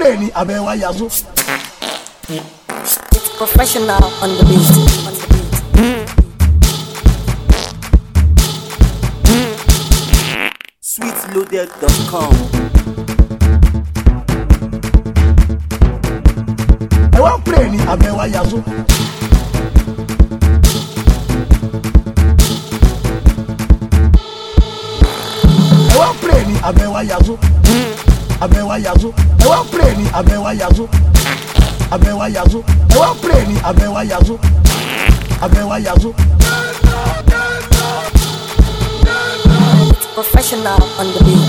play ni abewa yazo. It's professional on the beat. Sweetloaded.com. I want play ni abewa yazo. I want play ni abewa yazo. Abewa yazo. I want play ni abewa yazo. Abewa yazo. I want play ni abewa yazo. Abewa yazo. It's professional on the beat.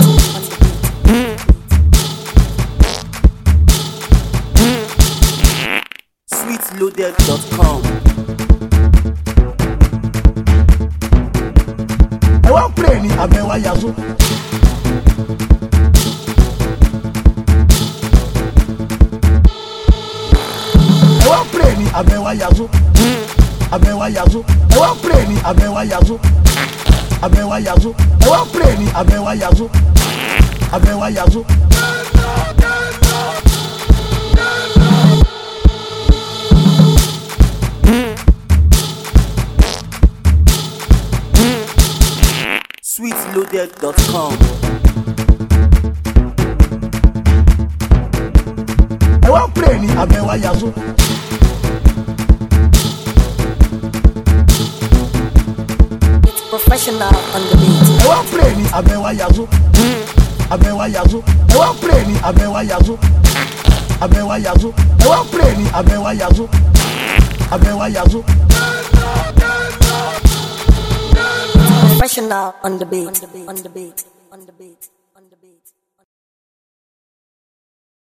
Sweetloaded.com. I want play ni abewa yazo. I want play ni abewa yazo. Abewa yazo. I want play ni abewa yazo. Abewa yazo. I want play ni abewa yazo. Abewa yazo. Sweetloaded.com. I want play ni abewa yazo. It's professional on the beat. I want play ni abewa yazo. Abewa yazo. I want play ni abewa yazo. Abewa yazo. I want play ni abewa yazo. Abewa yazo. Professional on the beat. On the beat. On the beat.